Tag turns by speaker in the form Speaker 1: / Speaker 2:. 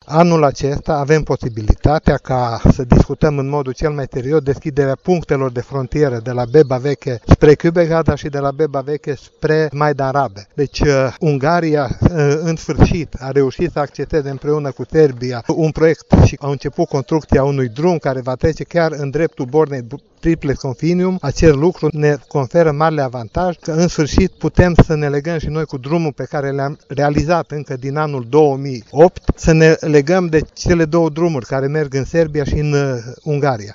Speaker 1: Anul acesta avem posibilitatea ca să discutăm în modul cel mai serios deschiderea punctelor de frontieră de la Beba Veche spre Kübekada și de la Beba Veche spre Maidan Rabe. Deci Ungaria în sfârșit a reușit să acceseze împreună cu Serbia un proiect și a început construcția unui drum care va trece chiar în dreptul bornei Triplex Confinium. Acest lucru ne conferă marele avantaj că în sfârșit putem să ne legăm și noi cu drumul pe care le-am realizat încă din anul 2008, să ne legăm de cele două drumuri care merg în Serbia și în Ungaria.